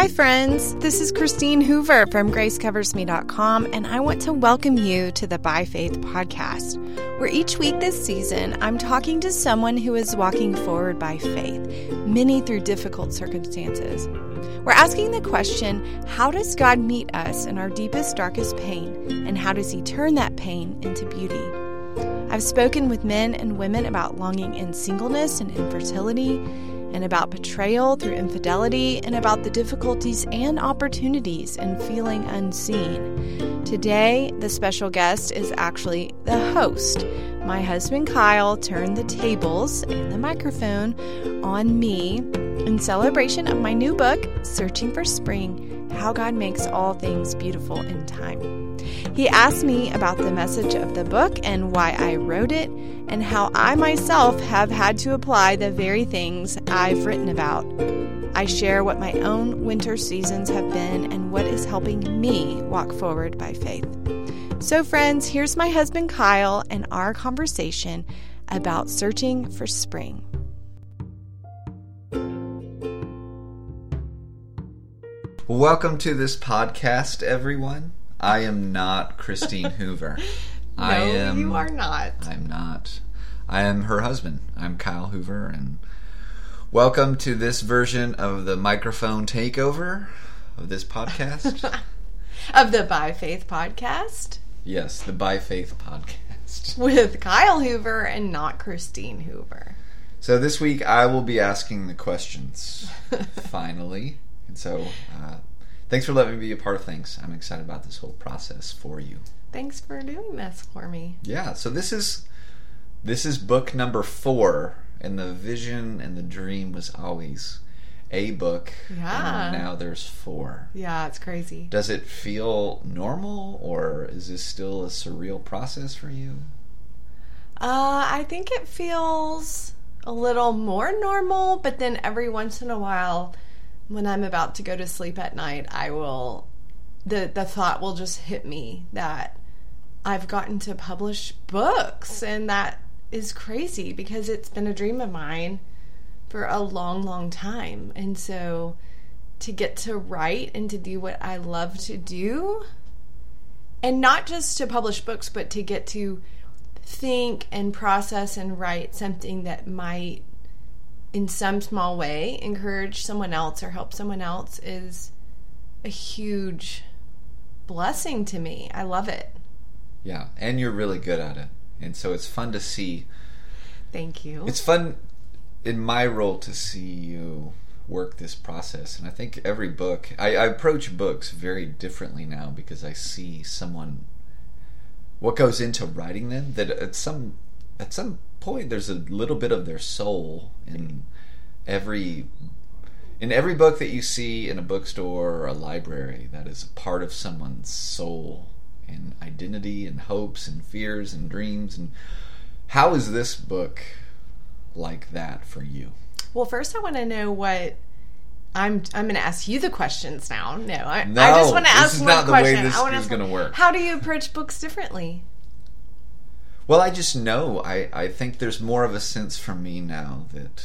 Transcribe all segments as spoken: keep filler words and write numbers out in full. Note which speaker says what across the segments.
Speaker 1: Hi friends, this is Christine Hoover from grace covers me dot com, and I want to welcome you to the By Faith podcast, where each week this season I'm talking to someone who is walking forward by faith, many through difficult circumstances. We're asking the question, how does God meet us in our deepest, darkest pain, and how does He turn that pain into beauty? I've spoken with men and women about longing in singleness and infertility, and about betrayal through infidelity, and about the difficulties and opportunities in feeling unseen. Today, the special guest is actually the host. My husband Kyle turned the tables and the microphone on me in celebration of my new book, Searching for Spring: How God Makes All Things Beautiful in Time. He asked me about the message of the book and why I wrote it, and how I myself have had to apply the very things I've written about. I share what my own winter seasons have been and what is helping me walk forward by faith. So friends, here's my husband Kyle and our conversation about searching for spring.
Speaker 2: Welcome to this podcast, everyone. I am not Christine Hoover.
Speaker 1: No,
Speaker 2: I am,
Speaker 1: you are not.
Speaker 2: I'm not. I am her husband. I'm Kyle Hoover, and welcome to this version of the microphone takeover of this podcast.
Speaker 1: Of the By Faith podcast?
Speaker 2: Yes, the By Faith podcast.
Speaker 1: With Kyle Hoover and not Christine Hoover.
Speaker 2: So this week I will be asking the questions, finally. And so, uh, thanks for letting me be a part of things. I'm excited about this whole process for you.
Speaker 1: Thanks for doing this for me.
Speaker 2: Yeah, so this is this is book number four, and the vision and the dream was always a book.
Speaker 1: Yeah.
Speaker 2: And now there's four.
Speaker 1: Yeah, it's crazy.
Speaker 2: Does it feel normal, or is this still a surreal process for you?
Speaker 1: Uh, I think it feels a little more normal, but then every once in a while, when I'm about to go to sleep at night, I will, the, the thought will just hit me that I've gotten to publish books, and that is crazy because it's been a dream of mine for a long, long time. And so to get to write and to do what I love to do, and not just to publish books, but to get to think and process and write something that might, in some small way, encourage someone else or help someone else, is a huge blessing to me. I love it.
Speaker 2: Yeah, and you're really good at it. And so it's fun to see.
Speaker 1: Thank you.
Speaker 2: It's fun in my role to see you work this process. And I think every book, I, I approach books very differently now because I see someone, what goes into writing them, that at some at some point there's a little bit of their soul in every in every book that you see in a bookstore or a library. That is a part of someone's soul and identity and hopes and fears and dreams. And how is this book like that for you?
Speaker 1: Well, first I want to know what I'm I'm going to ask you the questions now. No, I,
Speaker 2: no,
Speaker 1: I just want to ask
Speaker 2: this is
Speaker 1: one
Speaker 2: not
Speaker 1: question.
Speaker 2: the way this
Speaker 1: I
Speaker 2: is going to work.
Speaker 1: How do you approach books differently?
Speaker 2: Well, I just know. I, I think there's more of a sense from me now that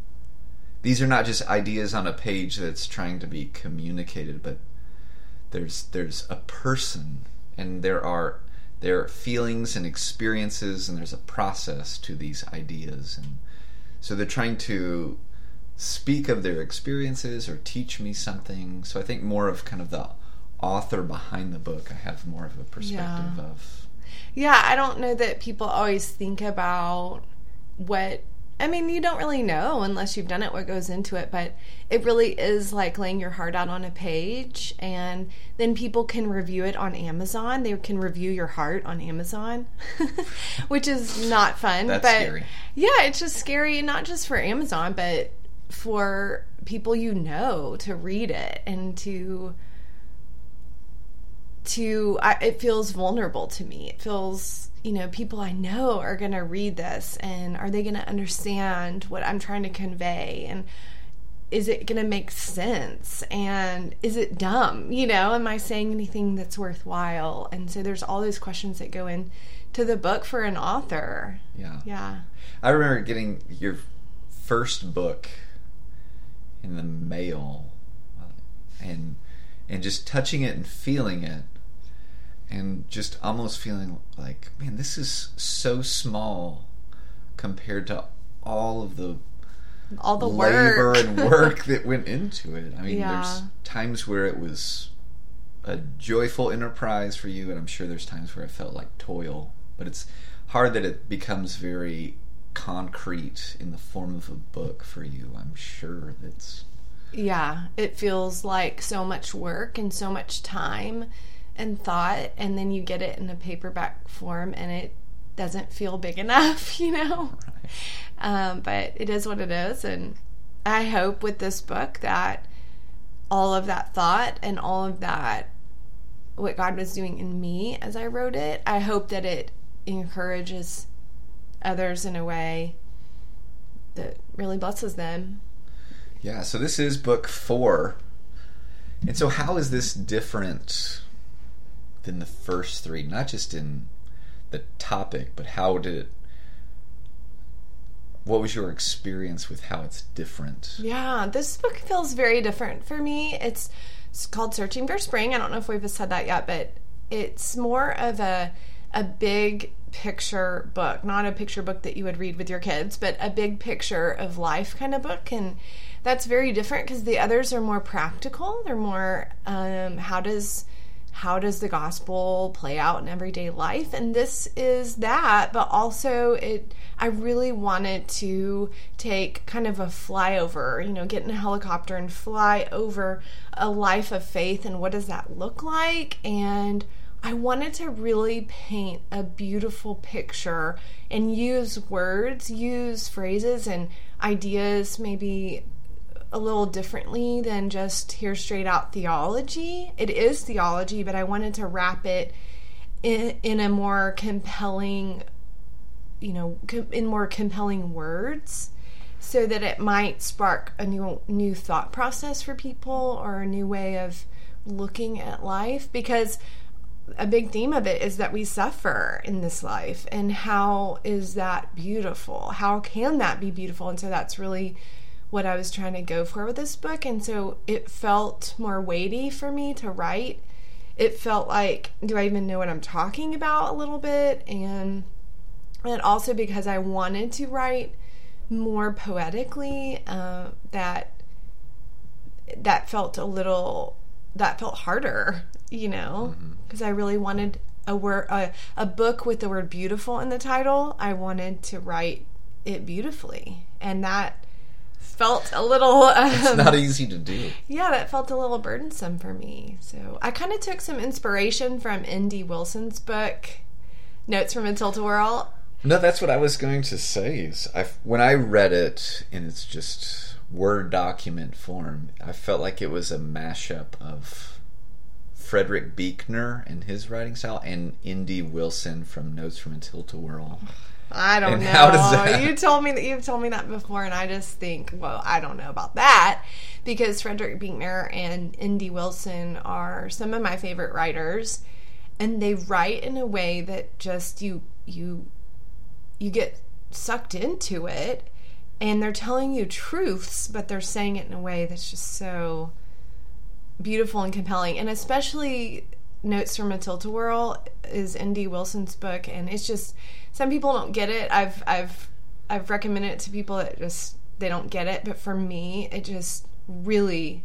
Speaker 2: these are not just ideas on a page that's trying to be communicated, but there's there's a person, and there are there are feelings and experiences, and there's a process to these ideas. And so they're trying to speak of their experiences or teach me something. So I think more of kind of the author behind the book, I have more of a perspective
Speaker 1: Yeah.
Speaker 2: of.
Speaker 1: Yeah, I don't know that people always think about what, I mean, you don't really know unless you've done it, what goes into it, but it really is like laying your heart out on a page, and then people can review it on Amazon. They can review your heart on Amazon, which is not fun.
Speaker 2: That's
Speaker 1: but
Speaker 2: scary.
Speaker 1: Yeah, it's just scary, not just for Amazon, but for people you know to read it and to... to I, it feels vulnerable to me. It feels, you know, people I know are going to read this, and are they going to understand what I'm trying to convey, and is it going to make sense, and is it dumb, you know, am I saying anything that's worthwhile? And so there's all those questions that go into the book for an author.
Speaker 2: Yeah.
Speaker 1: Yeah.
Speaker 2: I remember getting your first book in the mail and and just touching it and feeling it, and just almost feeling like, man, this is so small compared to all of the
Speaker 1: all the
Speaker 2: labor
Speaker 1: work.
Speaker 2: and work that went into it. I mean,
Speaker 1: Yeah.
Speaker 2: there's times where it was a joyful enterprise for you, and I'm sure there's times where it felt like toil. But it's hard that it becomes very concrete in the form of a book for you. I'm sure that's...
Speaker 1: Yeah, it feels like so much work and so much time and thought, and then you get it in a paperback form and it doesn't feel big enough, you know?
Speaker 2: Right.
Speaker 1: Um, but it is what it is, and I hope with this book that all of that thought and all of that, what God was doing in me as I wrote it, I hope that it encourages others in a way that really blesses them.
Speaker 2: Yeah, so this is book four. And so how is this different than the first three? Not just in the topic, but how did it... What was your experience with how it's different?
Speaker 1: Yeah, this book feels very different for me. It's, it's called Searching for Spring. I don't know if we've said that yet, but it's more of a a big picture book. Not a picture book that you would read with your kids, but a big picture of life kind of book. And that's very different because the others are more practical. They're more, um, how does... how does the gospel play out in everyday life? And this is that, but also it, I really wanted to take kind of a flyover, you know, get in a helicopter and fly over a life of faith and what does that look like? And I wanted to really paint a beautiful picture and use words, use phrases and ideas maybe a little differently than just here's straight out theology. It is theology, but I wanted to wrap it in, in a more compelling, you know, com- in more compelling words so that it might spark a new new thought process for people or a new way of looking at life, because a big theme of it is that we suffer in this life, and how is that beautiful? How can that be beautiful? And so that's really what I was trying to go for with this book. And so it felt more weighty for me to write. It felt like, do I even know what I'm talking about a little bit? And and also because I wanted to write more poetically, uh, that that felt a little, that felt harder, you know, because mm-hmm. I really wanted a word, a, a book with the word beautiful in the title. I wanted to write it beautifully, and that felt a little... Um,
Speaker 2: it's not easy to do.
Speaker 1: Yeah, that felt a little burdensome for me. So I kind of took some inspiration from N D Wilson's book, Notes from a Tilt-A-Whirl.
Speaker 2: No, that's what I was going to say. Is I, when I read it in its just Word document form, I felt like it was a mashup of Frederick Buechner and his writing style and N D Wilson from Notes from a Tilt-A-Whirl.
Speaker 1: I don't
Speaker 2: and
Speaker 1: know.
Speaker 2: How does that...
Speaker 1: You told me that you've told me that before, and I just think, well, I don't know about that, because Frederick Buechner and N D Wilson are some of my favorite writers, and they write in a way that just you you you get sucked into it, and they're telling you truths, but they're saying it in a way that's just so beautiful and compelling. And especially Notes from a Tilt-A-Whirl is N D Wilson's book, and it's just, some people don't get it. I've I've I've recommended it to people that just, they don't get it, but for me it just really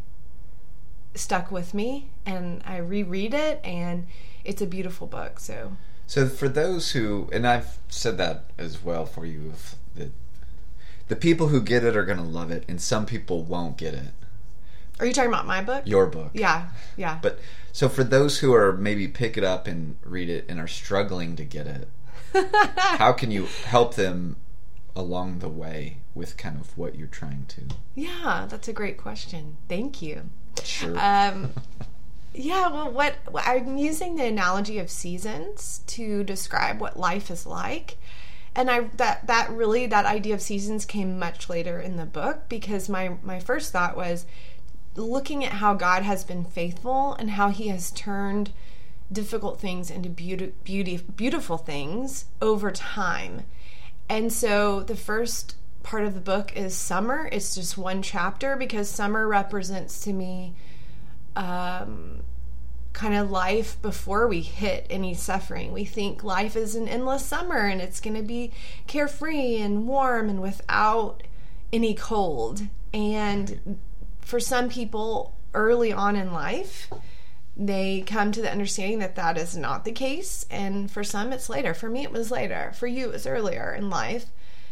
Speaker 1: stuck with me, and I reread it, and it's a beautiful book. So
Speaker 2: so for those who, and I've said that as well for you, if the the people who get it are going to love it, and some people won't get it.
Speaker 1: Are you talking about my book?
Speaker 2: Your book.
Speaker 1: Yeah, yeah.
Speaker 2: But so for those who are maybe pick it up and read it and are struggling to get it, how can you help them along the way with kind of what you're trying to?
Speaker 1: Yeah, that's a great question. Thank you.
Speaker 2: Sure.
Speaker 1: Um, yeah, well, what I'm using the analogy of seasons to describe what life is like. And I that that really, that idea of seasons came much later in the book, because my, my first thought was looking at how God has been faithful and how he has turned difficult things into beauty, beauty, beautiful things over time. And so the first part of the book is summer. It's just one chapter, because summer represents to me um, kind of life before we hit any suffering. We think life is an endless summer and it's going to be carefree and warm and without any cold. And for some people early on in life, they come to the understanding that that is not the case. And for some, it's later. For me, it was later. For you, it was earlier in life.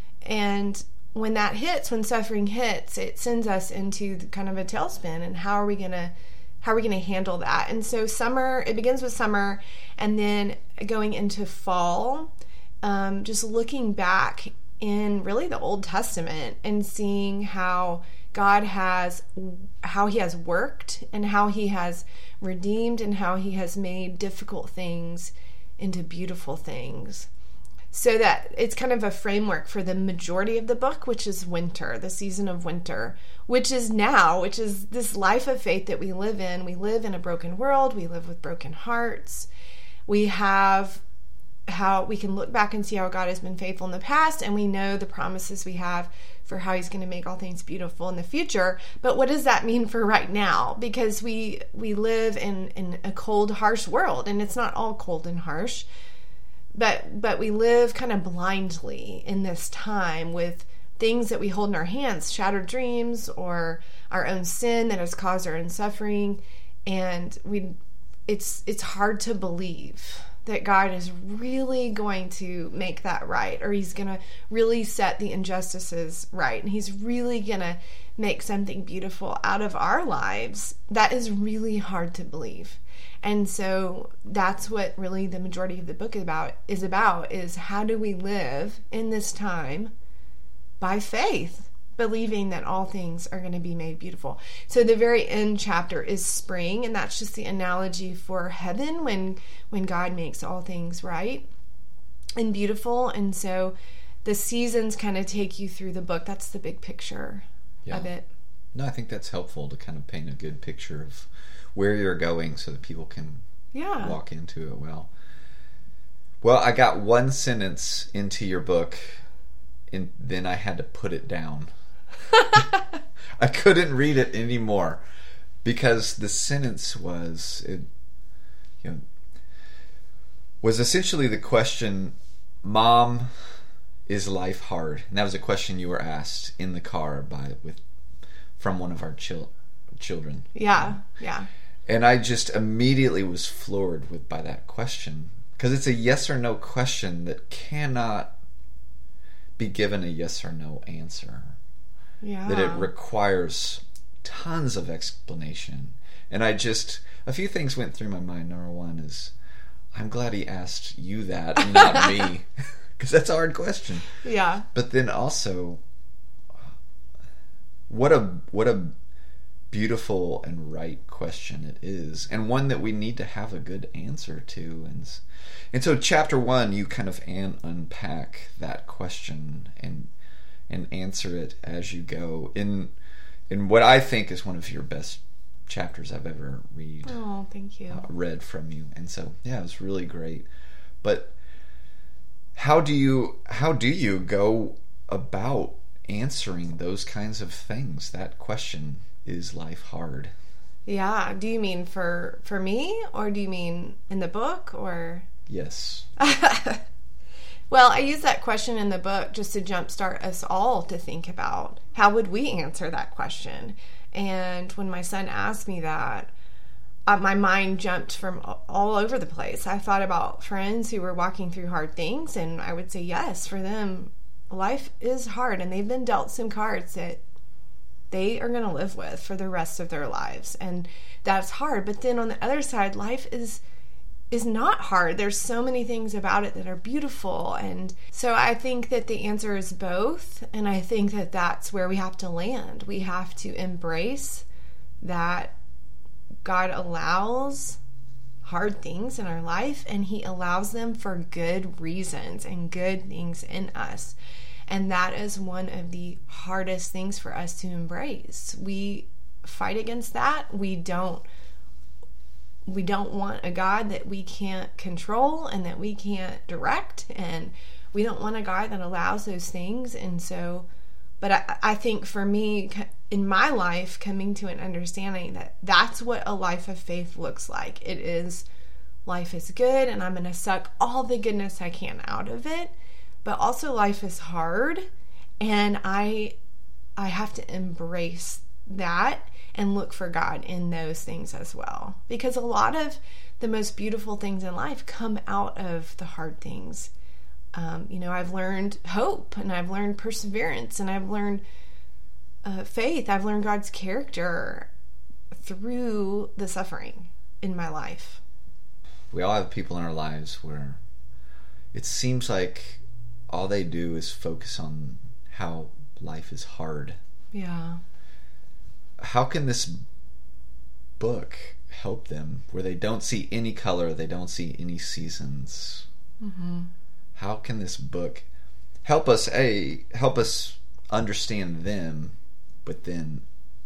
Speaker 1: And when that hits, when suffering hits, it sends us into kind of a tailspin. And how are we going to How are we going to handle that? And so summer, it begins with summer, and then going into fall, um, just looking back in really the Old Testament and seeing how God has, how he has worked and how he has redeemed and how he has made difficult things into beautiful things. So that it's kind of a framework for the majority of the book, which is winter, the season of winter, which is now, which is this life of faith that we live in. We live in a broken world. We live with broken hearts. We have how we can look back and see how God has been faithful in the past, and we know the promises we have for how he's going to make all things beautiful in the future. But what does that mean for right now? Because we we live in, in a cold, harsh world, and it's not all cold and harsh. But but we live kind of blindly in this time with things that we hold in our hands, shattered dreams or our own sin that has caused our own suffering. And we it's it's hard to believe that God is really going to make that right, or he's going to really set the injustices right, and he's really going to make something beautiful out of our lives. That is really hard to believe. And so that's what really the majority of the book is about, is about, is how do we live in this time by faith, believing that all things are going to be made beautiful. So the very end chapter is spring, and that's just the analogy for heaven when when God makes all things right and beautiful. And so the seasons kind of take you through the book. That's the big picture yeah. of it.
Speaker 2: No, I think that's helpful to kind of paint a good picture of where you're going so that people can
Speaker 1: yeah.
Speaker 2: walk into it well. Well, I got one sentence into your book, and then I had to put it down. I couldn't read it anymore because the sentence was, it, you know, was essentially the question, "Mom, is life hard?" And that was a question you were asked in the car by with from one of our chil- children.
Speaker 1: Yeah, yeah.
Speaker 2: And I just immediately was floored with by that question, because it's a yes or no question that cannot be given a yes or no answer.
Speaker 1: Yeah.
Speaker 2: That it requires tons of explanation. And I just, a few things went through my mind. Number one is, I'm glad he asked you that and not me, because that's a hard question.
Speaker 1: Yeah.
Speaker 2: But then also, what a what a beautiful and right question it is, and one that we need to have a good answer to. And and so, chapter one, you kind of an, unpack that question and and answer it as you go in in what I think is one of your best chapters I've ever read.
Speaker 1: Oh, thank you.
Speaker 2: Uh, read from you. And so, yeah, it was really great. But how do you how do you go about answering those kinds of things? That question, is life hard?
Speaker 1: Yeah. Do you mean for for me, or do you mean in the book, or?
Speaker 2: Yes.
Speaker 1: Well, I use that question in the book just to jumpstart us all to think about how would we answer that question. And when my son asked me that, uh, my mind jumped from all over the place. I thought about friends who were walking through hard things, and I would say, yes, for them, life is hard, and they've been dealt some cards that they are going to live with for the rest of their lives, and that's hard. But then on the other side, life is is not hard. There's so many things about it that are beautiful. And so I think that the answer is both, and I think that that's where we have to land. We have to embrace that God allows hard things in our life, and he allows them for good reasons and good things in us. And that is one of the hardest things for us to embrace. We fight against that. We don't we don't want a God that we can't control and that we can't direct, and we don't want a God that allows those things. And so But I, I think for me, in my life, coming to an understanding that that's what a life of faith looks like. It is, life is good, and I'm going to suck all the goodness I can out of it. But also life is hard, and I I have to embrace that and look for God in those things as well. Because a lot of the most beautiful things in life come out of the hard things. Um, you know, I've learned hope, and I've learned perseverance, and I've learned uh, faith. I've learned God's character through the suffering in my life.
Speaker 2: We all have people in our lives where it seems like all they do is focus on how life is hard.
Speaker 1: Yeah.
Speaker 2: How can this book help them where they don't see any color, they don't see any seasons?
Speaker 1: Mm-hmm. How
Speaker 2: can this book help us, A, help us understand them, but then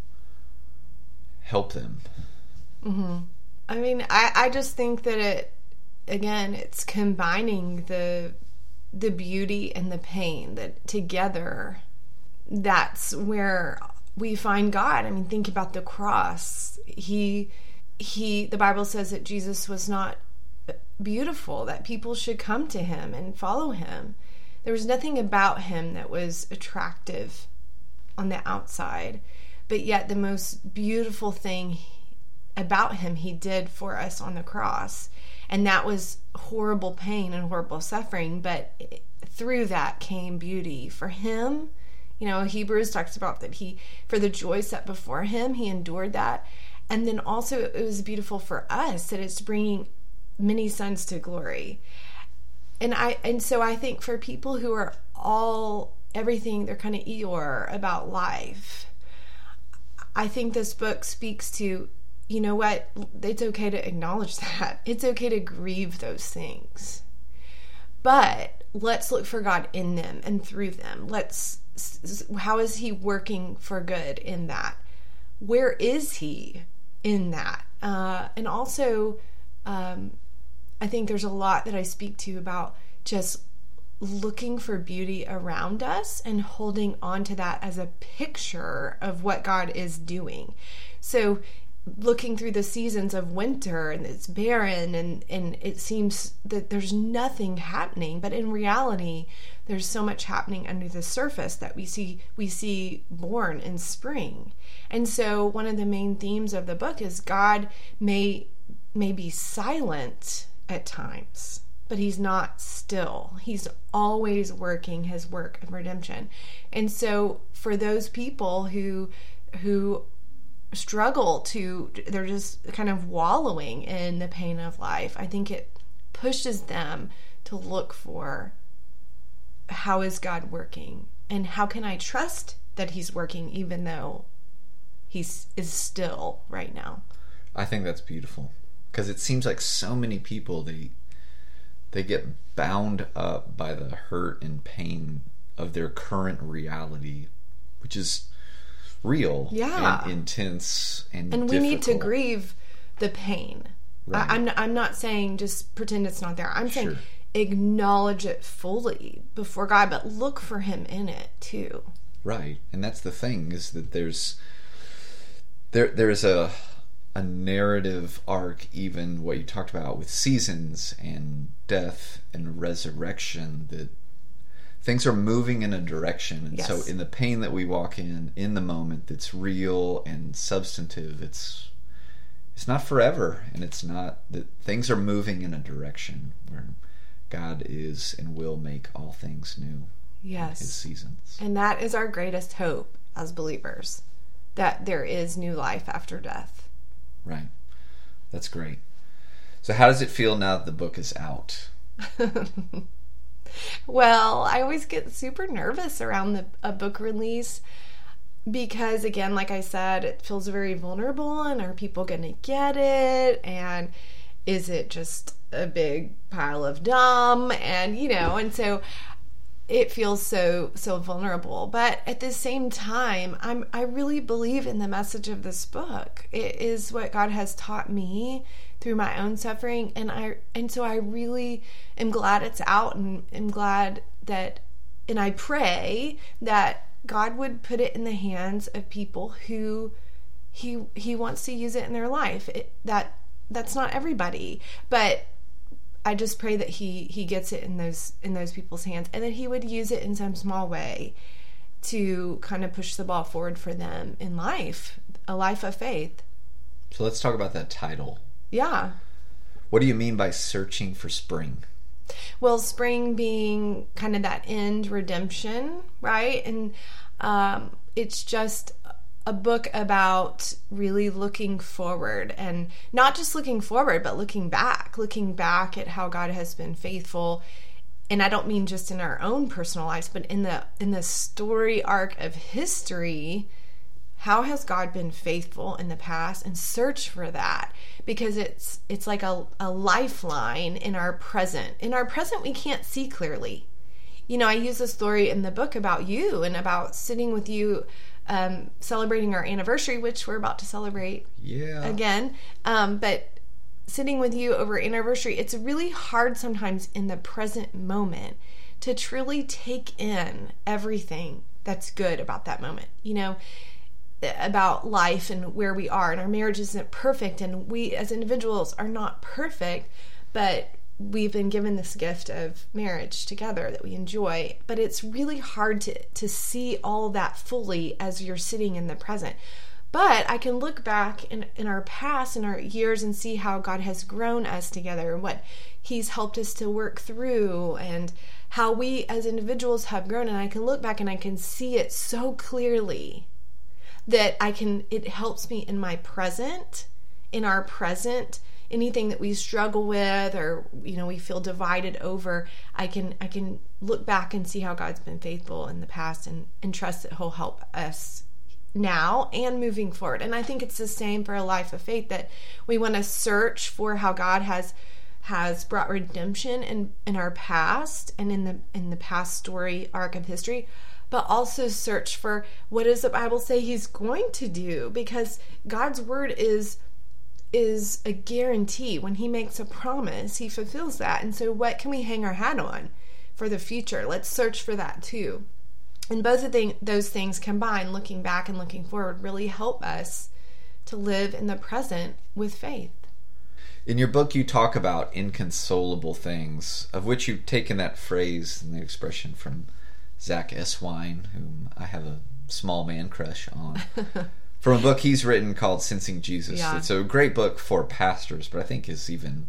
Speaker 2: help them?
Speaker 1: Mm-hmm. I mean, I, I just think that it, again, it's combining the the beauty and the pain, that together, that's where we find God. I mean, think about the cross. He, he, the Bible says that Jesus was not beautiful, that people should come to him and follow him. There was nothing about him that was attractive on the outside, but yet the most beautiful thing about him he did for us on the cross, and that was horrible pain and horrible suffering, but through that came beauty for him. You know, Hebrews talks about that he, for the joy set before him, he endured that. And then also it was beautiful for us that it's bringing many sons to glory. And I and so I think for people who are all everything, they're kind of Eeyore about life, I think this book speaks to, you know what, it's okay to acknowledge that. It's okay to grieve those things. But let's look for God in them and through them. Let's, how is he working for good in that? Where is he in that? Uh, and also, um, I think there's a lot that I speak to about just looking for beauty around us and holding on to that as a picture of what God is doing. So looking through the seasons of winter, and it's barren, and, and it seems that there's nothing happening, but in reality, there's so much happening under the surface that we see we see born in spring. And so one of the main themes of the book is God may may be silent at times, but he's not still. He's always working his work of redemption. And so for those people who who struggle to, they're just kind of wallowing in the pain of life, I think it pushes them to look for, how is God working? And how can I trust that he's working even though he's is still right now?
Speaker 2: I think that's beautiful, because it seems like so many people, they they get bound up by the hurt and pain of their current reality, which is real,
Speaker 1: yeah,
Speaker 2: and intense, and
Speaker 1: and we
Speaker 2: difficult.
Speaker 1: need to grieve the pain.
Speaker 2: Right.
Speaker 1: I, I'm I'm not saying just pretend it's not there. I'm saying
Speaker 2: Sure.
Speaker 1: acknowledge it fully before God, but look for him in it too.
Speaker 2: Right, and that's the thing, is that there's there there's a a narrative arc, even what you talked about with seasons and death and resurrection, that things are moving in a direction. And
Speaker 1: yes.
Speaker 2: so in the pain that we walk in, in the moment, that's real and substantive, it's it's not forever, and it's not that things are moving in a direction where God is and will make all things new.
Speaker 1: Yes.
Speaker 2: In his seasons.
Speaker 1: And that is our greatest hope as believers, that there is new life after death.
Speaker 2: Right. That's great. So how does it feel now that the book is out?
Speaker 1: Well, I always get super nervous around the, a book release because, again, like I said, it feels very vulnerable, and are people going to get it? And is it just a big pile of dumb? And, you know, and so it feels so, so vulnerable. But at the same time, I'm, I really believe in the message of this book. It is what God has taught me through my own suffering, and I and so I really am glad it's out, and am glad that, and I pray that God would put it in the hands of people who he he wants to use it in their life. It, that that's not everybody, but I just pray that he he gets it in those in those people's hands, and that he would use it in some small way to kind of push the ball forward for them in life, a life of faith.
Speaker 2: So let's talk about that title.
Speaker 1: Yeah.
Speaker 2: What do you mean by searching for spring?
Speaker 1: Well, spring being kind of that end, redemption, right? And um, it's just a book about really looking forward, and not just looking forward, but looking back, looking back at how God has been faithful. And I don't mean just in our own personal lives, but in the in the story arc of history. How has God been faithful in the past, and search for that, because it's it's like a, a lifeline in our present. In our present, we can't see clearly. You know, I use a story in the book about you and about sitting with you, um, celebrating our anniversary, which we're about to celebrate
Speaker 2: yeah.
Speaker 1: again. Um, but sitting with you over anniversary, it's really hard sometimes in the present moment to truly take in everything that's good about that moment. You know, about life and where we are, and our marriage isn't perfect, and we as individuals are not perfect, but we've been given this gift of marriage together that we enjoy. But it's really hard to to see all that fully as you're sitting in the present. But I can look back in, in our past, in our years, and see how God has grown us together, and what he's helped us to work through, and how we as individuals have grown. And I can look back and I can see it so clearly that I can, it helps me in my present, in our present, anything that we struggle with, or, you know, we feel divided over, I can, I can look back and see how God's been faithful in the past, and, and trust that he'll help us now and moving forward. And I think it's the same for a life of faith, that we want to search for how God has, has brought redemption in, in our past, and in the, in the past story arc of history, but also search for what does the Bible say he's going to do, because God's word is is a guarantee. When he makes a promise, he fulfills that. And so what can we hang our hat on for the future? Let's search for that too. And both of the, those things combined, looking back and looking forward, really help us to live in the present with faith.
Speaker 2: In your book, you talk about inconsolable things, of which you've taken that phrase and the expression from Zach Eswine, whom I have a small man crush on, from a book he's written called Sensing Jesus.
Speaker 1: Yeah.
Speaker 2: It's a great book for pastors, but I think is even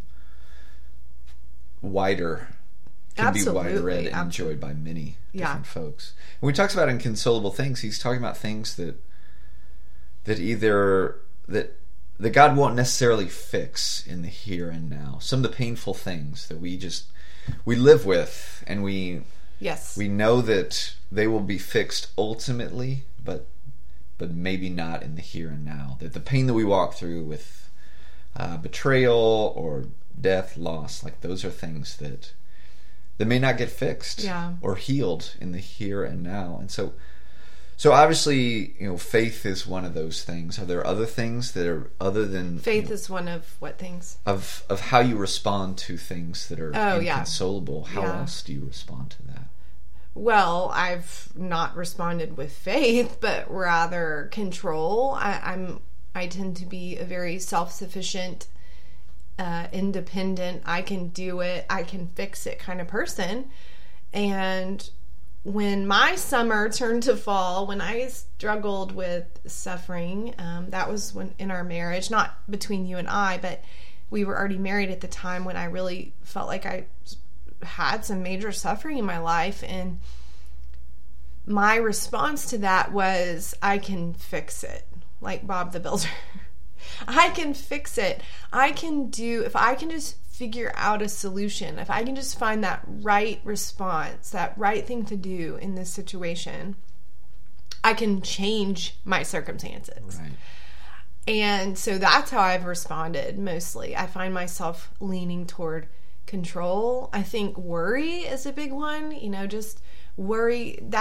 Speaker 2: wider, can
Speaker 1: Absolutely.
Speaker 2: be wide read and
Speaker 1: Absolutely.
Speaker 2: enjoyed by many
Speaker 1: Yeah.
Speaker 2: different folks. When he talks about inconsolable things, he's talking about things that that either that that God won't necessarily fix in the here and now. Some of the painful things that we just we live with, and we
Speaker 1: Yes.
Speaker 2: we know that they will be fixed ultimately, but but maybe not in the here and now. That the pain that we walk through with uh, betrayal or death, loss, like those are things that that may not get fixed
Speaker 1: Yeah.
Speaker 2: or healed in the here and now. And so so obviously, you know, faith is one of those things. Are there other things that are other than
Speaker 1: Faith
Speaker 2: you know,
Speaker 1: is one of what things?
Speaker 2: of of how you respond to things that are
Speaker 1: Oh, yeah.
Speaker 2: inconsolable? How
Speaker 1: Yeah.
Speaker 2: else do you respond to that?
Speaker 1: Well, I've not responded with faith, but rather control. I, I'm I tend to be a very self-sufficient, uh, independent, I can do it, I can fix it kind of person. And when my summer turned to fall, when I struggled with suffering, um, that was when in our marriage, not between you and I, but we were already married at the time, when I really felt like I had some major suffering in my life. And my response to that was, I can fix it, like Bob the Builder. I can fix it. I can do, if I can just figure out a solution, if I can just find that right response, that right thing to do in this situation, I can change my circumstances.
Speaker 2: Right.
Speaker 1: And so that's how I've responded mostly. I find myself leaning toward control. I think worry is a big one. You know, just worry, that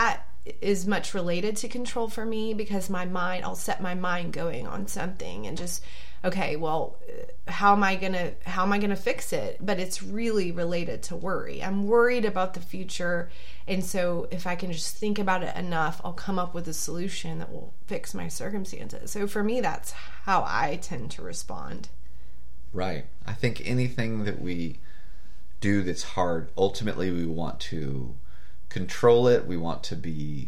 Speaker 1: is much related to control for me, because my mind, I'll set my mind going on something and just, okay, well, how am I gonna how am I gonna fix it? But it's really related to worry. I'm worried about the future, and so if I can just think about it enough, I'll come up with a solution that will fix my circumstances. So for me, that's how I tend to respond.
Speaker 2: Right. I think anything that we do that's hard, ultimately we want to control it. We want to be,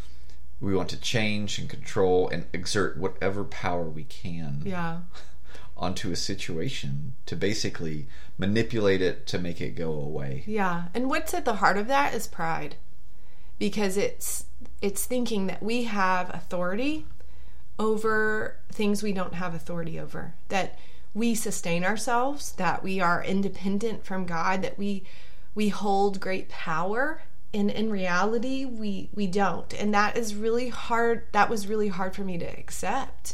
Speaker 2: we want to change and control and exert whatever power we can
Speaker 1: yeah.
Speaker 2: onto a situation to basically manipulate it to make it go away.
Speaker 1: Yeah. And what's at the heart of that is pride. Because it's it's thinking that we have authority over things we don't have authority over. That we sustain ourselves, that we are independent from God, that we we hold great power. And in reality, we, we don't. And that is really hard. That was really hard for me to accept.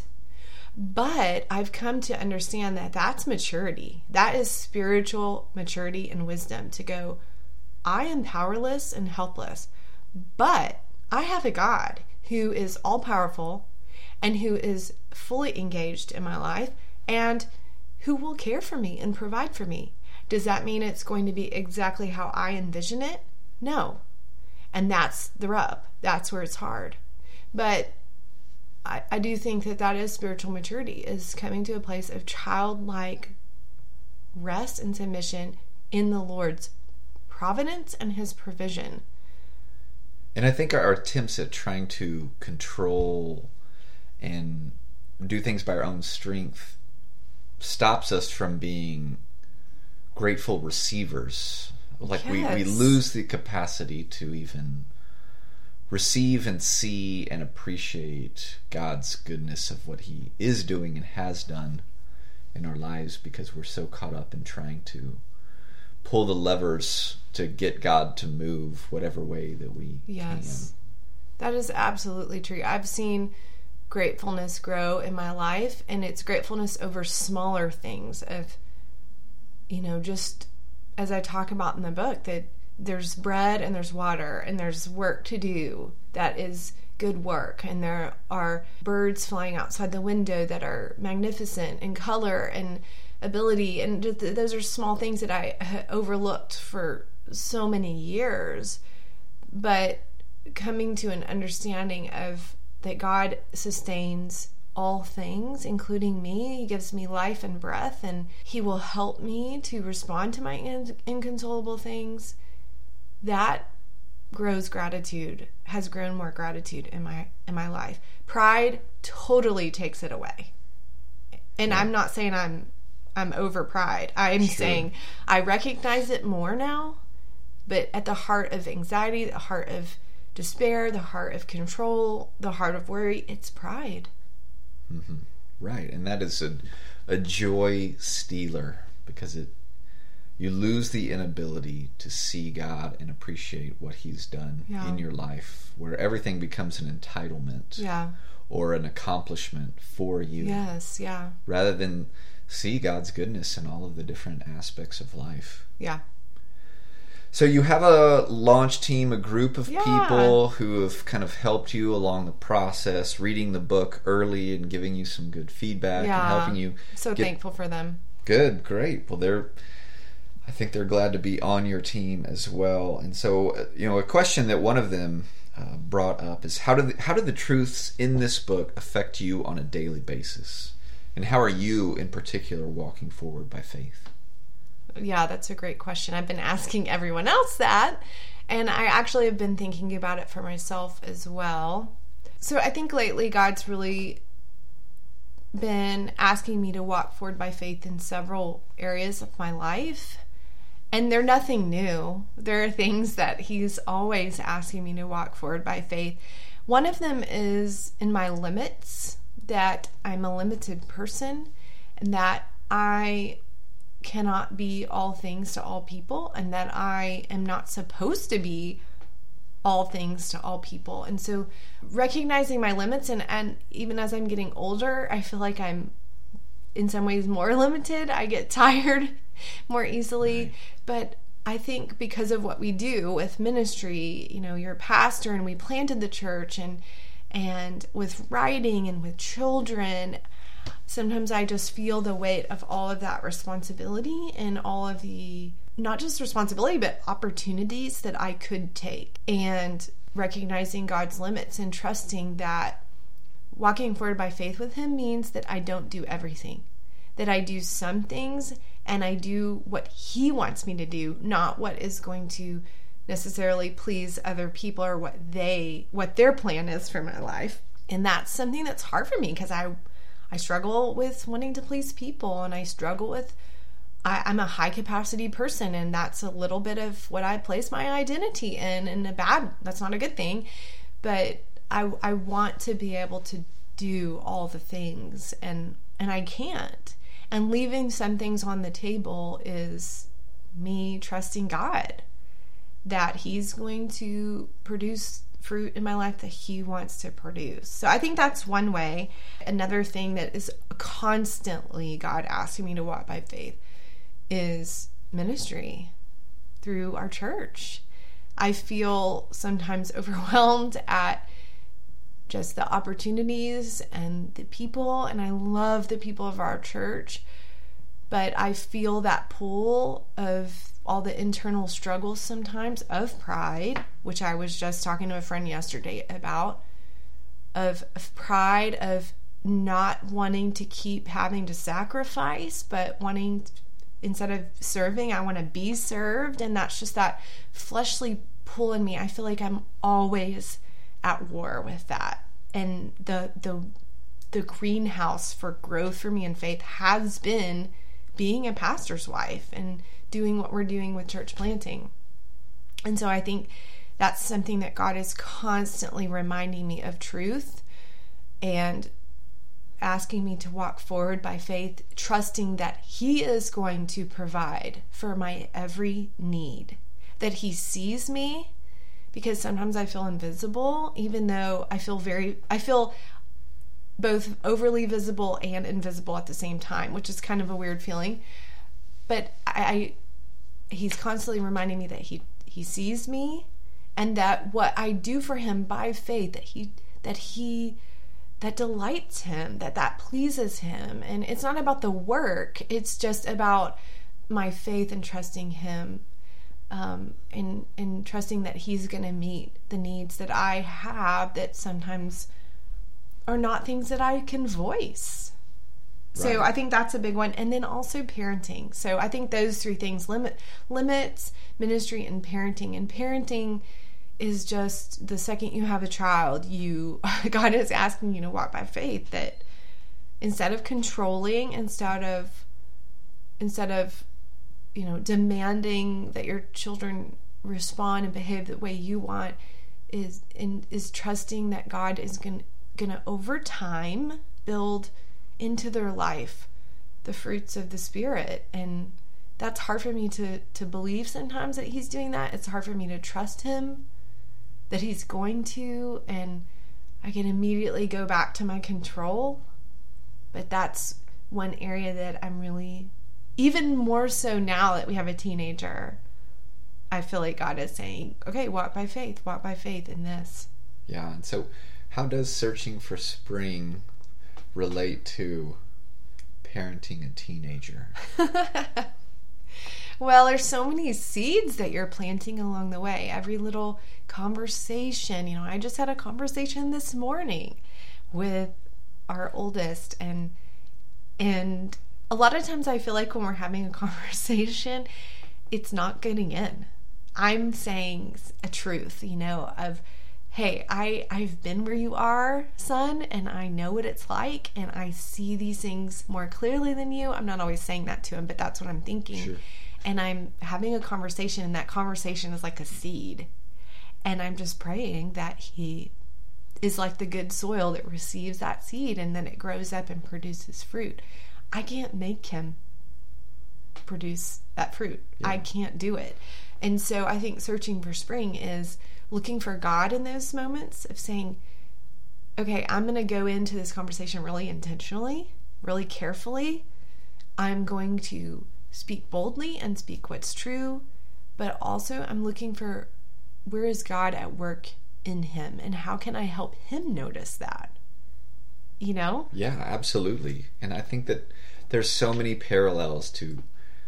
Speaker 1: But I've come to understand that that's maturity. That is spiritual maturity and wisdom, to go, I am powerless and helpless, but I have a God who is all powerful and who is fully engaged in my life and who will care for me and provide for me. Does that mean it's going to be exactly how I envision it? No. And that's the rub. That's where it's hard. But I, I do think that that is spiritual maturity, is coming to a place of childlike rest and submission in the Lord's providence and his provision.
Speaker 2: And I think our attempts at trying to control and do things by our own strength stops us from being grateful receivers. Like yes. we, we lose the capacity to even receive and see and appreciate God's goodness of what he is doing and has done in our lives, because we're so caught up in trying to pull the levers to get God to move whatever way that we
Speaker 1: yes.
Speaker 2: can.
Speaker 1: That is absolutely true. I've seen gratefulness grow in my life, and it's gratefulness over smaller things of, you know, just as I talk about in the book, that there's bread and there's water and there's work to do that is good work, and there are birds flying outside the window that are magnificent in color and ability, and those are small things that I overlooked for so many years. But coming to an understanding of that God sustains all things, including me. He gives me life and breath, and he will help me to respond to my in- inconsolable things. That grows gratitude, has grown more gratitude in my in my life. Pride totally takes it away. And yeah. I'm not saying I'm I'm over pride. I'm sure. saying I recognize it more now, but at the heart of anxiety, the heart of despair, the heart of control, the heart of worry, it's pride.
Speaker 2: Mm-hmm. Right, and that is a, a joy stealer, because it you lose the inability to see God and appreciate what he's done yeah. in your life, where everything becomes an entitlement
Speaker 1: yeah.
Speaker 2: or an accomplishment for you.
Speaker 1: Yes, yeah.
Speaker 2: Rather than see God's goodness in all of the different aspects of life.
Speaker 1: Yeah.
Speaker 2: So you have a launch team, a group of
Speaker 1: yeah.
Speaker 2: people who have kind of helped you along the process, reading the book early and giving you some good feedback
Speaker 1: yeah.
Speaker 2: and helping you.
Speaker 1: So
Speaker 2: get...
Speaker 1: thankful for them.
Speaker 2: Good, great. Well, they're, I think they're glad to be on your team as well. And so, you know, a question that one of them uh, brought up is, how do the, how do the truths in this book affect you on a daily basis? And how are you in particular walking forward by faith?
Speaker 1: Yeah, that's a great question. I've been asking everyone else that, and I actually have been thinking about it for myself as well. So I think lately God's really been asking me to walk forward by faith in several areas of my life, and they're nothing new. There are things that he's always asking me to walk forward by faith. One of them is in my limits, that I'm a limited person, and that I cannot be all things to all people, and that I am not supposed to be all things to all people. And so recognizing my limits, and, and even as I'm getting older, I feel like I'm in some ways more limited. I get tired more easily,
Speaker 2: right.
Speaker 1: but I think because of what we do with ministry, you know, you're a pastor and we planted the church, and and with writing and with children, sometimes I just feel the weight of all of that responsibility and all of the, not just responsibility, but opportunities that I could take, and recognizing God's limits and trusting that walking forward by faith with him means that I don't do everything, that I do some things and I do what he wants me to do, not what is going to necessarily please other people or what they, what their plan is for my life. And that's something that's hard for me because I, I struggle with wanting to please people, and I struggle with, I, I'm a high capacity person, and that's a little bit of what I place my identity in, and a bad, that's not a good thing, but I, I want to be able to do all the things, and, and I can't. And leaving some things on the table is me trusting God that he's going to produce fruit in my life that he wants to produce. So I think that's one way. Another thing that is constantly God asking me to walk by faith is ministry through our church. I feel sometimes overwhelmed at just the opportunities and the people, and I love the people of our church, but I feel that pull of all the internal struggles sometimes of pride, which I was just talking to a friend yesterday about, of, of pride of not wanting to keep having to sacrifice, but wanting to, instead of serving, I want to be served. And that's just that fleshly pull in me. I feel like I'm always at war with that. And the the the greenhouse for growth for me in faith has been being a pastor's wife and doing what we're doing with church planting. And so I think that's something that God is constantly reminding me of truth and asking me to walk forward by faith, trusting that he is going to provide for my every need, that he sees me, because sometimes I feel invisible, even though I feel very, I feel both overly visible and invisible at the same time, which is kind of a weird feeling. But I, I he's constantly reminding me that he, he sees me, and that what I do for him by faith, that he, that he, that delights him, that that pleases him. And it's not about the work. It's just about my faith and trusting him, um, and, and trusting that he's going to meet the needs that I have that sometimes are not things that I can voice. Right. So I think that's a big one. And then also parenting. So I think those three things, limit, limits, ministry, and parenting. And parenting is just the second you have a child, you God is asking you to walk by faith, that instead of controlling, instead of instead of you know demanding that your children respond and behave the way you want, is in, is trusting that God is going to over time build into their life the fruits of the Spirit. And that's hard for me to to believe sometimes that he's doing that. It's hard for me to trust him that he's going to, and I can immediately go back to my control. But that's one area that I'm really, even more so now that we have a teenager, I feel like God is saying, okay, walk by faith, walk by faith in this.
Speaker 2: Yeah, and so how does searching for spring relate to parenting a teenager?
Speaker 1: Well, there's so many seeds that you're planting along the way. Every little conversation, you know, I just had a conversation this morning with our oldest, and and a lot of times I feel like when we're having a conversation, it's not getting in. I'm saying a truth, you know, of, hey, I, I've been where you are, son, and I know what it's like, and I see these things more clearly than you. I'm not always saying that to him, but that's what I'm thinking. Sure. And I'm having a conversation, and that conversation is like a seed. And I'm just praying that he is like the good soil that receives that seed, and then it grows up and produces fruit. I can't make him produce that fruit. Yeah. I can't do it. And so I think searching for spring is looking for God in those moments of saying, okay, I'm going to go into this conversation really intentionally, really carefully. I'm going to speak boldly and speak what's true. but also I'm looking for where is God at work in him, and how can I help him notice that? You know?
Speaker 2: Yeah, absolutely. And I think that there's so many parallels to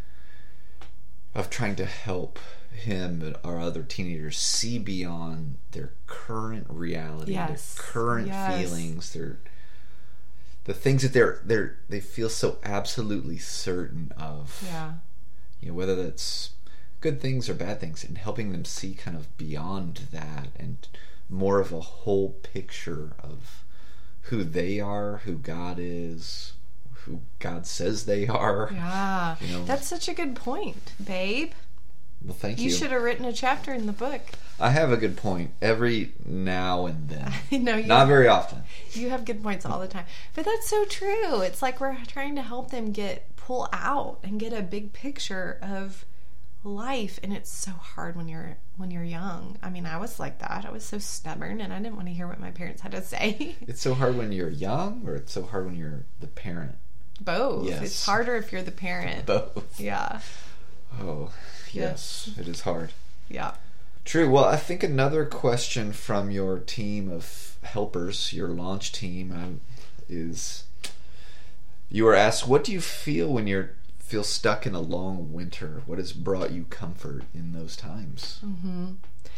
Speaker 2: of trying to help him or other teenagers see beyond their current reality,
Speaker 1: yes.
Speaker 2: their current
Speaker 1: yes.
Speaker 2: feelings, their the things that they're they're they feel so absolutely certain of.
Speaker 1: Yeah.
Speaker 2: You know, whether that's good things or bad things, and helping them see kind of beyond that and more of a whole picture of who they are, who God is, who God says they are.
Speaker 1: Yeah.
Speaker 2: You know?
Speaker 1: That's such a good point, babe.
Speaker 2: Well, thank you.
Speaker 1: You should have written a chapter in the book.
Speaker 2: I have a good point every now and then.
Speaker 1: I know you
Speaker 2: Not
Speaker 1: have,
Speaker 2: very often.
Speaker 1: You have good points all the time. But that's so true. It's like we're trying to help them get pull out and get a big picture of life, and it's so hard when you're when you're young. I mean, I was like that. I was so stubborn, and I didn't want to hear what my parents had to say.
Speaker 2: It's so hard when you're young, or it's so hard when you're the parent?
Speaker 1: Both.
Speaker 2: Yes.
Speaker 1: It's harder if you're the parent.
Speaker 2: Both.
Speaker 1: Yeah.
Speaker 2: Oh, yes. It is hard.
Speaker 1: Yeah.
Speaker 2: True. Well, I think another question from your team of helpers, your launch team, um, is you were asked, what do you feel when you feel stuck in a long winter? What has brought you comfort in those times?
Speaker 1: Mm-hmm.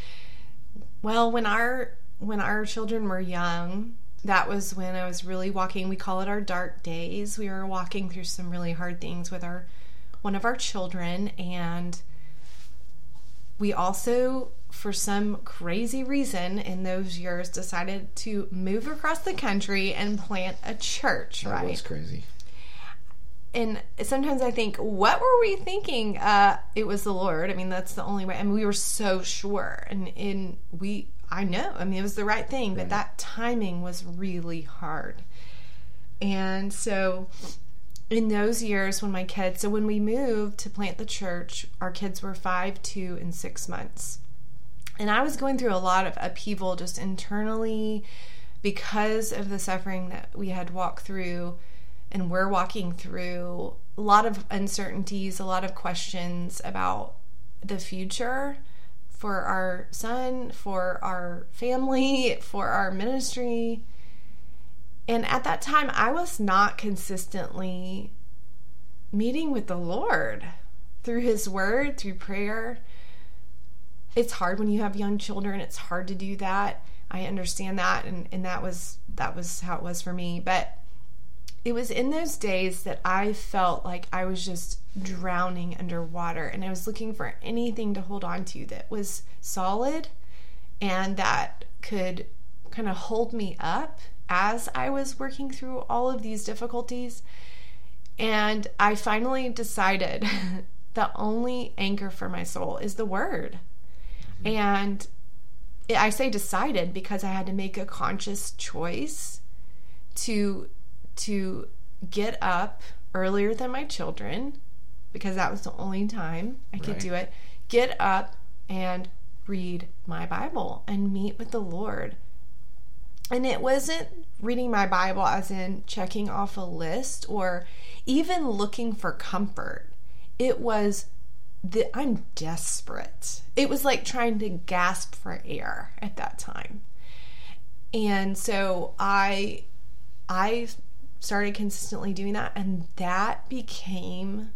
Speaker 1: Well, when our when our children were young, that was when I was really walking. We call it our dark days. We were walking through some really hard things with our one of our children, and we also, for some crazy reason in those years, decided to move across the country and plant a church,
Speaker 2: That
Speaker 1: right?
Speaker 2: was crazy.
Speaker 1: And sometimes I think, what were we thinking? Uh, it was the Lord. I mean, that's the only way. I mean, we were so sure. And, and we, I know, I mean, it was the right thing, but
Speaker 2: Right.
Speaker 1: that timing was really hard. And so in those years when my kids, so when we moved to plant the church, our kids were five, two, and six months. And I was going through a lot of upheaval just internally because of the suffering that we had walked through and we're walking through. A lot of uncertainties, a lot of questions about the future for our son, for our family, for our ministry. And at that time, I was not consistently meeting with the Lord through His Word, through prayer. It's hard when you have young children. It's hard to do that. I understand that, and, and that was that was how it was for me. But it was in those days that I felt like I was just drowning underwater, and I was looking for anything to hold on to that was solid and that could kind of hold me up as I was working through all of these difficulties. And I finally decided the only anchor for my soul is the Word. Mm-hmm. And I say decided because I had to make a conscious choice to to get up earlier than my children, because that was the only time I could
Speaker 2: Right.
Speaker 1: do it. Get up and read my Bible and meet with the Lord. And it wasn't reading my Bible as in checking off a list or even looking for comfort. It was that I'm desperate. It was like trying to gasp for air at that time. And so I I started consistently doing that, and that became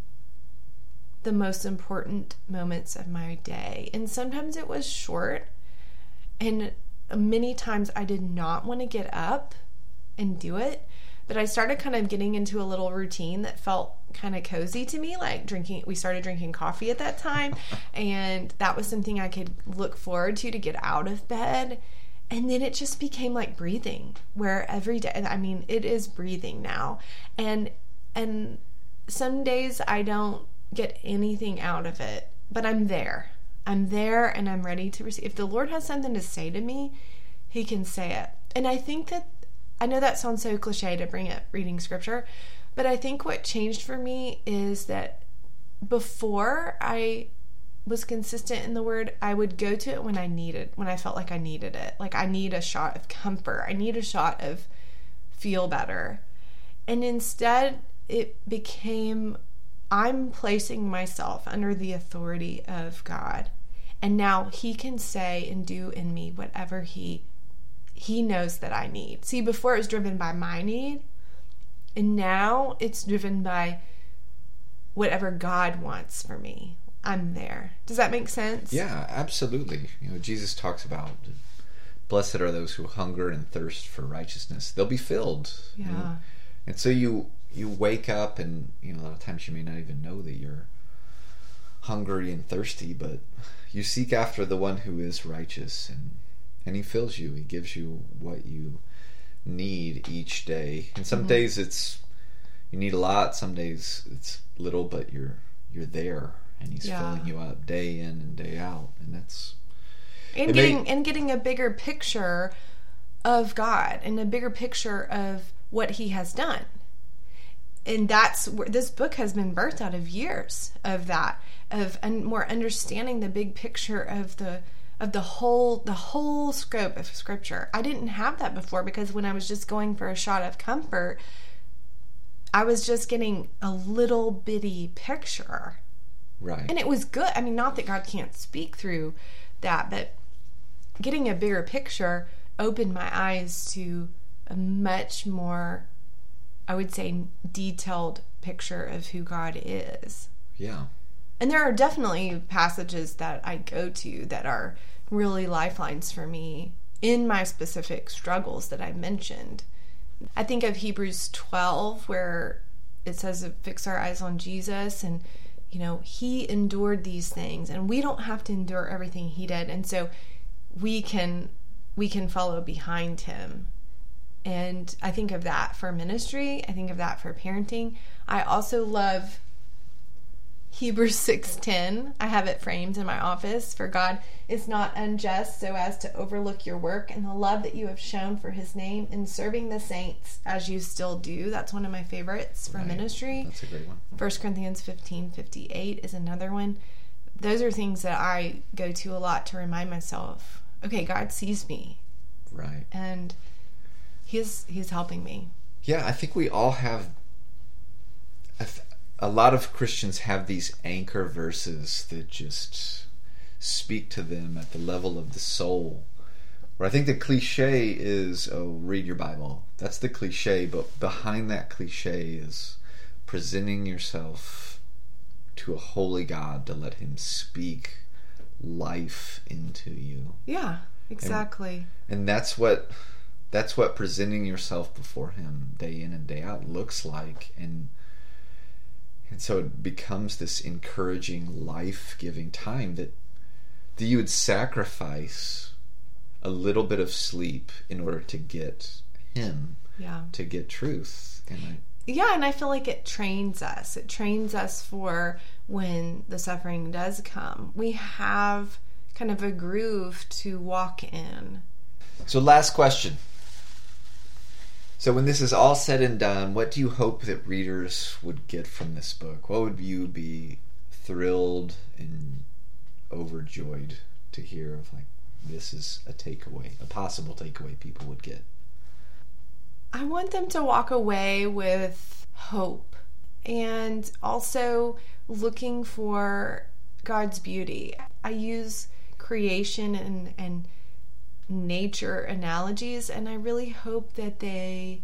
Speaker 1: the most important moments of my day. And sometimes it was short, and many times I did not want to get up and do it, but I started kind of getting into a little routine that felt kind of cozy to me, like drinking, we started drinking coffee at that time, and that was something I could look forward to to get out of bed. And then it just became like breathing, where every day, I mean, it is breathing now. And and some days I don't get anything out of it, but I'm there. I'm there and I'm ready to receive. If the Lord has something to say to me, He can say it. And I think that, I know that sounds so cliche to bring up reading scripture, but I think what changed for me is that before I was consistent in the Word, I would go to it when I needed, when I felt like I needed it. Like I need a shot of comfort. I need a shot of feel better. And instead, it became I'm placing myself under the authority of God. And now he can say and do in me whatever he he knows that I need. See, before it was driven by my need, and now it's driven by whatever God wants for me. I'm there. Does that make sense?
Speaker 2: Yeah, absolutely. You know, Jesus talks about, blessed are those who hunger and thirst for righteousness. They'll be filled.
Speaker 1: Yeah.
Speaker 2: You know? And so you you wake up, and you know, a lot of times you may not even know that you're hungry and thirsty, but you seek after the one who is righteous, and and he fills you. He gives you what you need each day. And some mm-hmm. days it's you need a lot, some days it's little, but you're you're there, and he's yeah. filling you up day in and day out. And that's
Speaker 1: and getting may, and getting a bigger picture of God and a bigger picture of what he has done. And that's where this book has been birthed out of years of that, of un, more understanding the big picture of the of the whole the whole scope of Scripture. I didn't have that before, because when I was just going for a shot of comfort, I was just getting a little bitty picture.
Speaker 2: Right. And
Speaker 1: it was good. I mean, not that God can't speak through that, but getting a bigger picture opened my eyes to a much more, I would say, detailed picture of who God is.
Speaker 2: Yeah.
Speaker 1: And there are definitely passages that I go to that are really lifelines for me in my specific struggles that I mentioned. I think of Hebrews twelve, where it says, fix our eyes on Jesus, and, you know, he endured these things, and we don't have to endure everything he did. And so we can, we can follow behind him. And I think of that for ministry. I think of that for parenting. I also love Hebrews six ten. I have it framed in my office. For God is not unjust so as to overlook your work and the love that you have shown for his name in serving the saints as you still do. That's one of my favorites for
Speaker 2: right.
Speaker 1: ministry.
Speaker 2: That's a great one.
Speaker 1: First Corinthians fifteen fifty-eight is another one. Those are things that I go to a lot to remind myself, okay, God sees me.
Speaker 2: Right.
Speaker 1: And he's he's helping me.
Speaker 2: Yeah, I think we all have a, th- a lot of Christians have these anchor verses that just speak to them at the level of the soul. Where I think the cliche is, oh, read your Bible. That's the cliche, but behind that cliche is presenting yourself to a holy God to let him speak life into you.
Speaker 1: Yeah, exactly.
Speaker 2: And, and that's what that's what presenting yourself before him day in and day out looks like. And and so it becomes this encouraging, life-giving time that that you would sacrifice a little bit of sleep in order to get him,
Speaker 1: yeah,
Speaker 2: to get truth. And I,
Speaker 1: yeah, and I feel like it trains us. It trains us for when the suffering does come. We have kind of a groove to walk in.
Speaker 2: So last question. So when this is all said and done, what do you hope that readers would get from this book? What would you be thrilled and overjoyed to hear of, like, this is a takeaway, a possible takeaway people would get?
Speaker 1: I want them to walk away with hope, and also looking for God's beauty. I use creation and, and nature analogies, and I really hope that they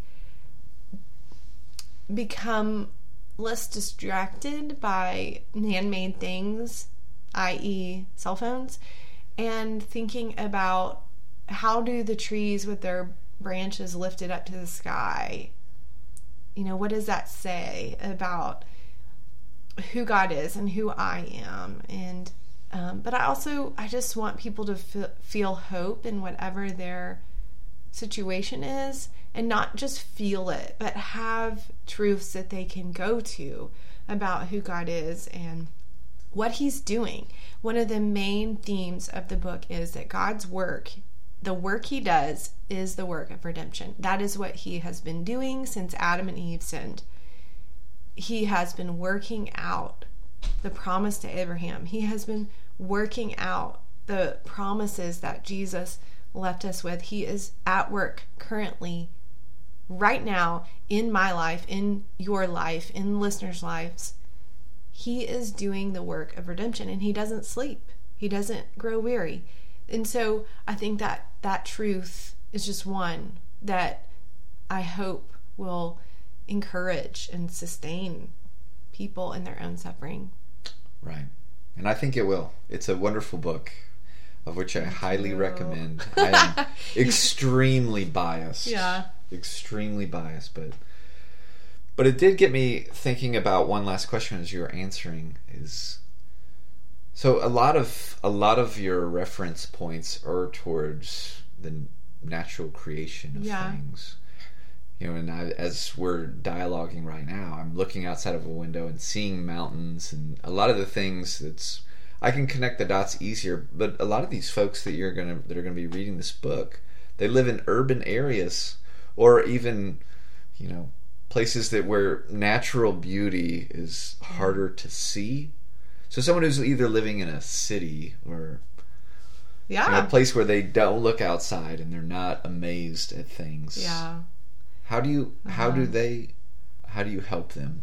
Speaker 1: become less distracted by man-made things, that is cell phones, and thinking about how do the trees with their branches lifted up to the sky, you know, what does that say about who God is and who I am? And um, but I also I just want people to f- feel hope in whatever their situation is, and not just feel it, but have truths that they can go to about who God is and what he's doing. One of the main themes of the book is that God's work, the work he does, is the work of redemption. That is what he has been doing since Adam and Eve sinned. He has been working out the promise to Abraham. He has been working out the promises that Jesus left us with. He is at work currently, right now, in my life, in your life, in listeners' lives, he is doing the work of redemption, and he doesn't sleep. He doesn't grow weary. And so I think that that truth is just one that I hope will encourage and sustain people in their own suffering.
Speaker 2: Right. And I think it will. It's a wonderful book, of which I
Speaker 1: Thank
Speaker 2: highly
Speaker 1: you.
Speaker 2: recommend. I am extremely biased.
Speaker 1: Yeah.
Speaker 2: Extremely biased, but but it did get me thinking about one last question as you were answering is, so a lot of a lot of your reference points are towards the natural creation of
Speaker 1: yeah.
Speaker 2: things. You know, and I, as we're dialoguing right now, I'm looking outside of a window and seeing mountains and a lot of the things that's, I can connect the dots easier. But a lot of these folks that you're gonna that are gonna be reading this book, they live in urban areas, or even, you know, places that where natural beauty is harder to see. So someone who's either living in a city or
Speaker 1: yeah.
Speaker 2: you know, a place where they don't look outside and they're not amazed at things.
Speaker 1: Yeah.
Speaker 2: How do you
Speaker 1: uh-huh.
Speaker 2: how do they how do you help them?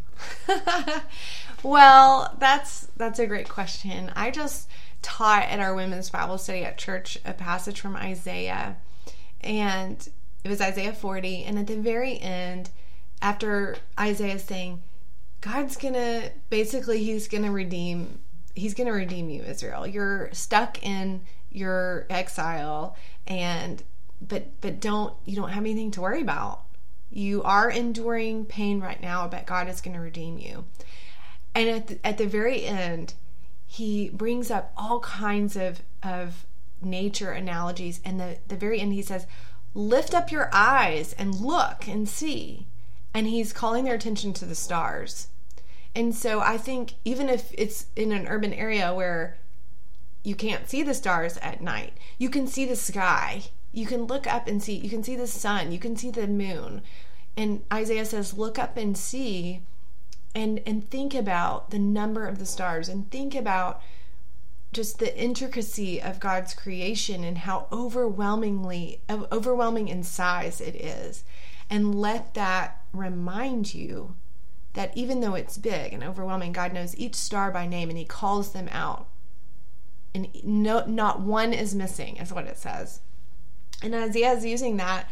Speaker 1: Well, that's that's a great question. I just taught at our women's Bible study at church a passage from Isaiah, and it was Isaiah forty, and at the very end, after Isaiah saying, God's gonna basically he's gonna redeem he's gonna redeem you, Israel. You're stuck in your exile, and but but don't you don't have anything to worry about. You are enduring pain right now, but God is going to redeem you. And at the, at the very end, he brings up all kinds of, of nature analogies. And the, the very end, he says, lift up your eyes and look and see. And he's calling their attention to the stars. And so I think even if it's in an urban area where you can't see the stars at night, you can see the sky. You can look up and see, you can see the sun, you can see the moon. And Isaiah says, look up and see and, and think about the number of the stars and think about just the intricacy of God's creation and how overwhelmingly, overwhelming in size it is. And let that remind you that even though it's big and overwhelming, God knows each star by name and he calls them out. And no, not one is missing, is what it says. And Isaiah is using that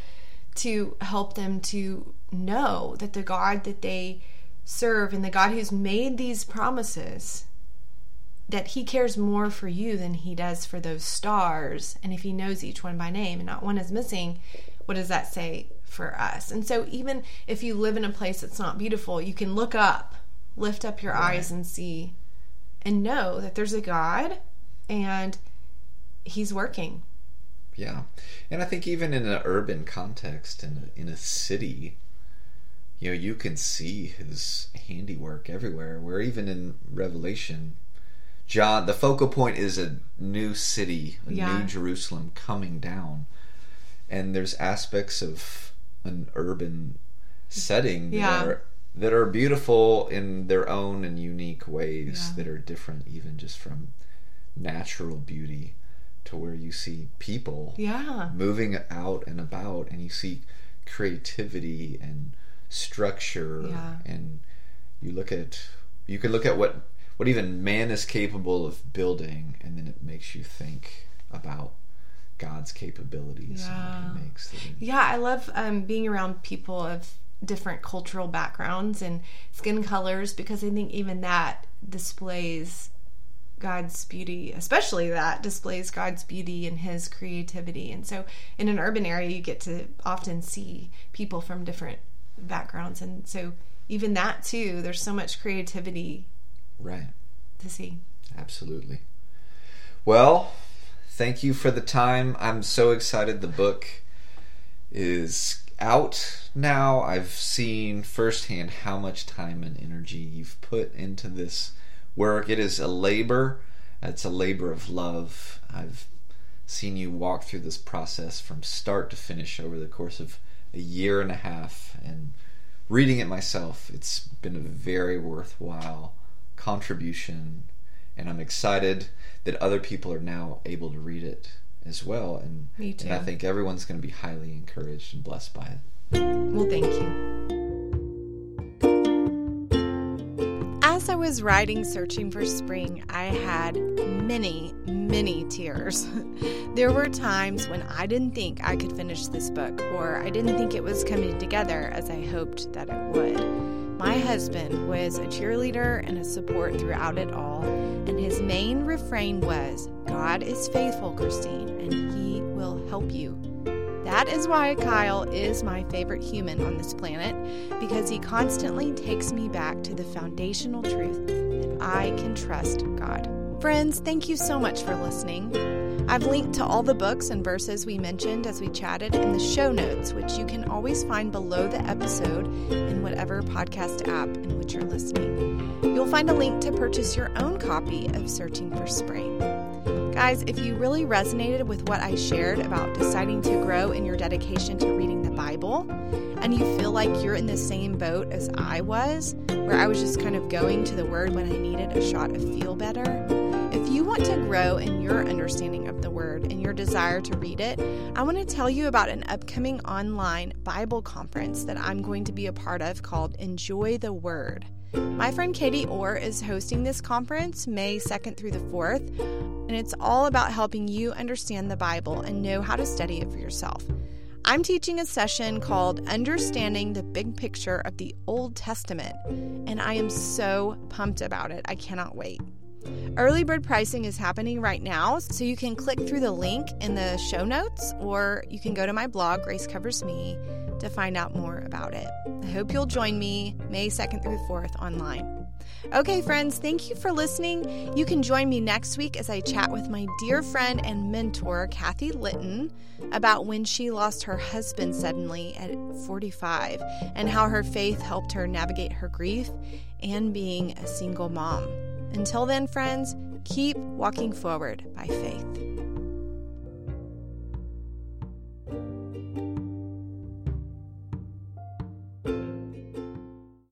Speaker 1: to help them to know that the God that they serve and the God who's made these promises, that he cares more for you than he does for those stars. And if he knows each one by name and not one is missing, what does that say for us? And so even if you live in a place that's not beautiful, you can look up, lift up your right. eyes and see and know that there's a God and he's working.
Speaker 2: Yeah. And I think even in an urban context, in a, in a city, you know, you can see his handiwork everywhere. Where even in Revelation, John, the focal point is a new city, a
Speaker 1: yeah.
Speaker 2: new Jerusalem coming down. And there's aspects of an urban setting that,
Speaker 1: yeah.
Speaker 2: are, that are beautiful in their own and unique ways
Speaker 1: yeah.
Speaker 2: that are different even just from natural beauty to where you see people
Speaker 1: yeah.
Speaker 2: moving out and about and you see creativity and structure
Speaker 1: yeah.
Speaker 2: and you look at you can look at what what even man is capable of building, and then it makes you think about God's capabilities
Speaker 1: yeah.
Speaker 2: and what he makes. That he...
Speaker 1: Yeah, I love um, being around people of different cultural backgrounds and skin colors, because I think even that displays God's beauty, especially that displays God's beauty and his creativity. And so in an urban area, you get to often see people from different backgrounds. And so even that too, there's so much creativity
Speaker 2: right
Speaker 1: to see.
Speaker 2: Absolutely. Well, thank you for the time. I'm so excited the book is out now. I've seen firsthand how much time and energy you've put into this work. It is a labor. It's a labor of love. I've seen you walk through this process from start to finish over the course of a year and a half, and reading it myself, it's been a very worthwhile contribution, and I'm excited that other people are now able to read it as well. And,
Speaker 1: Me too.
Speaker 2: and I think everyone's going to be highly encouraged and blessed by it.
Speaker 1: Well, thank you.
Speaker 3: As
Speaker 1: As I was writing Searching for Spring, I had many, many tears. There were times when I didn't think I could finish this book, or I didn't think it was coming together as I hoped that it would. My husband was a cheerleader and a support throughout it all, and his main refrain was, "God is faithful, Christine, and He will help you." That is why Kyle is my favorite human on this planet, because he constantly takes me back to the foundational truth that I can trust God. Friends, thank you so much for listening. I've linked to all the books and verses we mentioned as we chatted in the show notes, which you can always find below the episode in whatever podcast app in which you're listening. You'll find a link to purchase your own copy of Searching for Spring. Guys, if you really resonated with what I shared about deciding to grow in your dedication to reading the Bible, and you feel like you're in the same boat as I was, where I was just kind of going to the Word when I needed a shot of feel better, if you want to grow in your understanding of the Word and your desire to read it, I want to tell you about an upcoming online Bible conference that I'm going to be a part of called Enjoy the Word. My friend Katie Orr is hosting this conference May second through the fourth, and it's all about helping you understand the Bible and know how to study it for yourself. I'm teaching a session called Understanding the Big Picture of the Old Testament, and I am so pumped about it. I cannot wait. Early bird pricing is happening right now, so you can click through the link in the show notes, or you can go to my blog, Grace Covers Me, to find out more about it. I hope you'll join me May second through fourth online. Okay, friends, thank you for listening. You can join me next week as I chat with my dear friend and mentor, Kathy Litton, about when she lost her husband suddenly at forty-five and how her faith helped her navigate her grief and being a single mom. Until then, friends, keep walking forward by faith.